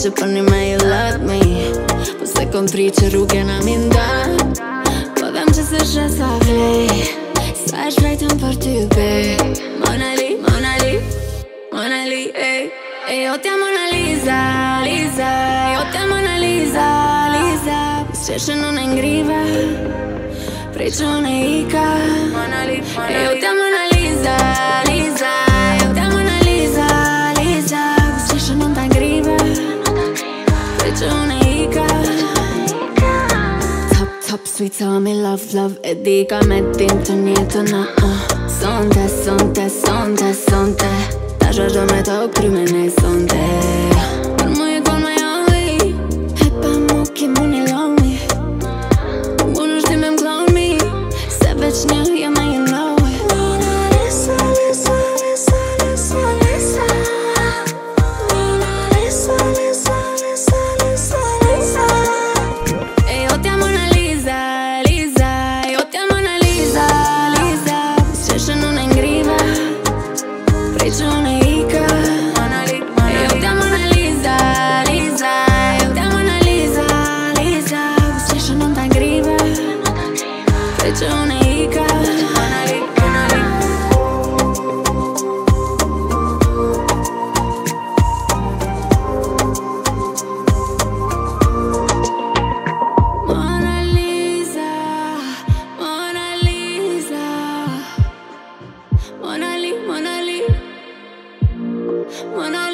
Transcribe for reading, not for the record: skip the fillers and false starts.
që për një me you love me. Po se kom pri që rrugë na mi nda. Po dhem që se shë sa vlej. Sa e shprejtën për ty, babe. Mona Li, Mona Li, Mona Li, ey. E jo t'ja Mona Lisa, Lisa. Jo t'ja Mona Lisa, Lisa. S'qeshën unë e ngriva prej që unë e ika. Mona Li, Mona Li. E jo t'ja Mona Lisa, Lisa. Jo t'ja Mona Lisa, Lisa. S'qeshën unë t'a ngriva prej që unë e ika. Top sweet, tell me love, love. E di ka me tim të njëtën, sonte, sonte, sonte, sonte. Ta shashdo me të kryme ne sonte. Për mu e kon me only. E pa mu ki mu një lonely. Mu në shti me m'klon me. Se veç një jam e you know it. Mona Lisa, Lisa, Lisa, Lisa, Lisa. Mona Lisa, Lisa, Lisa, Lisa, Lisa. E jo t'ja Mona Lisa, Lisa. Jo t'ja Mona Lisa, Lisa. S'qeshën unë e ngriva prej që unë e ika. Mona Li, Mona Li. E jo t'ja Mona Lisa, Lisa. Jo t'ja Mona Lisa, Lisa. S'qeshën unë t'a ngriva prej që unë e ika. Mona Li, Mona Li. Mona Lisa, Mona Lisa. Mona Li, Mona Li. Mona